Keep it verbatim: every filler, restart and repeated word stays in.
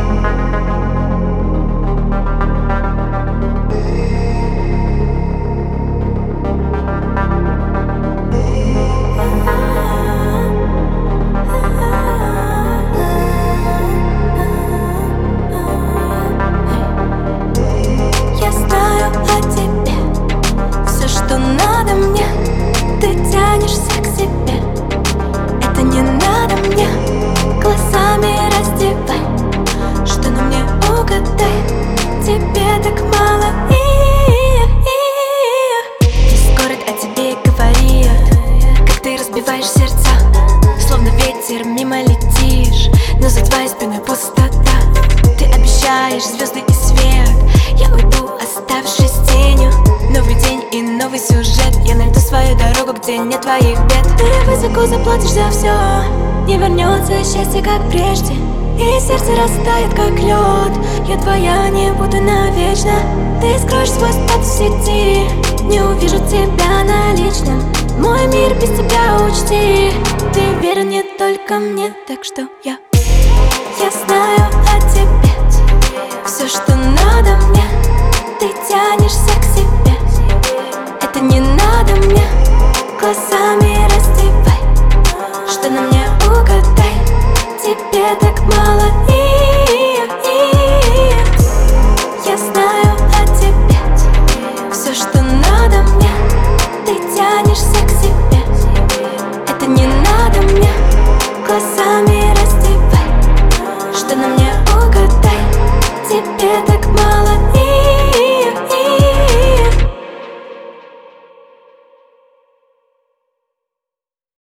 Ты тянешься к себе, это не надо мне глазами раздевай. Что на мне угадай, тебе так мало. Весь город о тебе говорит, как ты разбиваешь сердца. Словно ветер мимо летишь, но за твоей спиной пустота. Ты обещаешь звезды и свет, я уйду, оставшись тенью. Новый день и новый сюжет, я найду свою дорогу, где нет твоих бед. Ты высоко заплатишь за все, не вернется счастье, как прежде, и сердце растает, как лед. Я твоя не буду навечно. Ты скроешь свой спот в сети, не увижу тебя на личном. Мой мир без тебя учти. Ты верен не только мне, так что я Я знаю о тебе все, что надо мне. Ты тянешься к себе, это не надо мне глазами раздевай. Что на мне угадай, тебе так мало. Я знаю о тебе все, что надо мне. Ты тянешься к себе, это не надо мне глазами раздевай.